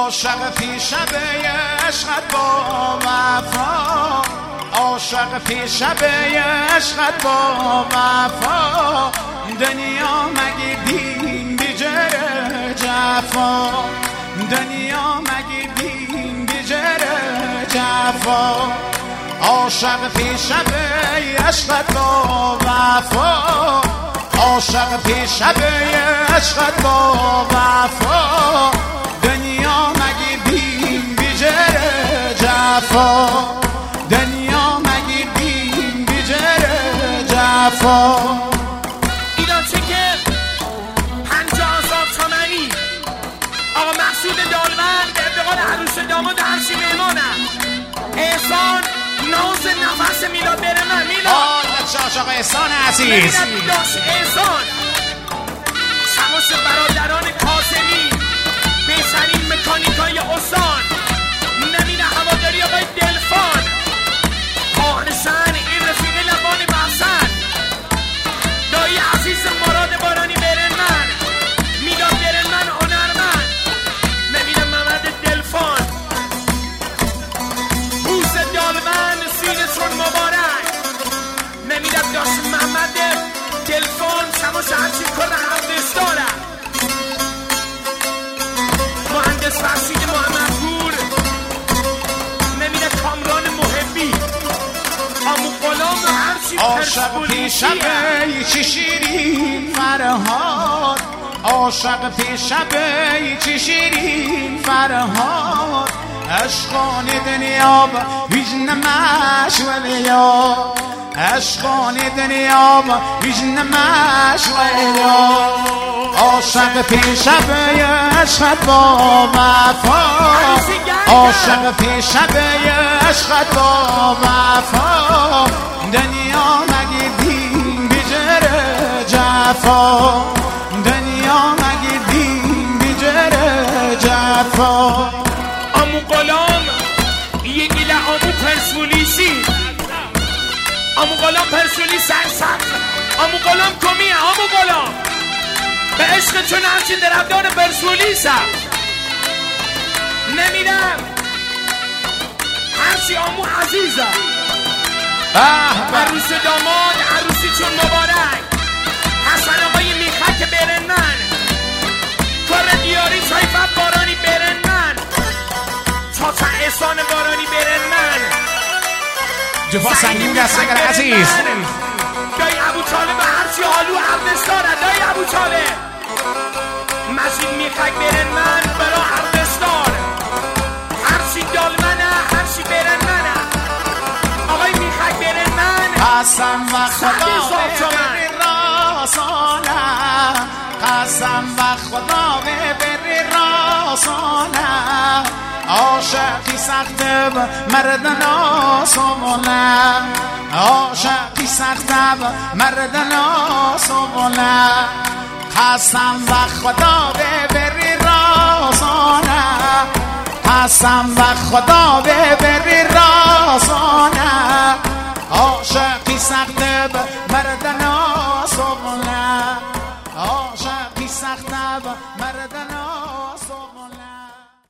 عاشق پیش به عشقت با وفا، عاشق پیش به عشقت با وفا، دنیا مگی دین بیجره جفا، دنیا مگی دین بیجره جفا، عاشق پیش به عشقت با وفا، عاشق پیش به عشقت با وفا، دنیا مگی دین بیجره جفا، دنیا مگی دین بیجره جفا. ایران چکر 50,000 تومانی آقا مقصود دالمند به ابتقال عروس داماد هرچی مهمانم احسان ناز نفس میلاد بره من میلاد بچه عاشق احسان عزیز داشت احسان سماس برادران کاظمی بهترین مکانیکای استان نمینه هواداری آقای دلفان آهنشن این رفیق لبان بحثن دایی عزیز مراد بارانی برن من میلاد برن من هنرمند نمینه محمد دلفان بوس دالمن سینتون مبارک نمینه داشت محمد دلفان سماس هرچی کن حفظ دارم مهندس فرشید محمد گور نمیده کامران محبی امو غلام و هرچی عاشق پیش به چی شیرین فرهاد، عاشق پیش به چی شیرین فرهاد، عشقان دنیا هیچ نمش ولیا، عشقان دنیا هیچ نمش ولیا، عاشق پیش به عشقت با وفا، عاشق پیش به عشقت با وفا، دنیا مگی دین بیجره جفا، دنیا مگی دین بیجره جفا. امو غلام یه گیله امو پرسپولیسی امو غلام پرسپولیس سرسبز امو غلام کمیه امو غلام به عشق چون همچین درفدار پرسپولیسم نمیرم هرچی امو عزیزم عروس داماد عروسی چون مبارک حسن آقای میخک برن من کار دیاری سایفت بارانی برن من تا احسان بارانی برن من جفا سنگین دستگر عزیز دایی ابو طالب هرچی حالو عبدش داره دایی ابو طالب مجید میخک برن من برا عبدش داره هرچی دال منه هرچی برن منه آقای میخک برن من قسم و خدا بری راسانه، قسم و خدا بری راسانه، عاشقی سخت مردن آسمونه، عاشقی سخت مردن آسمونه، قسم و خدا بری راسانه، قسم و خدا بری راسانه،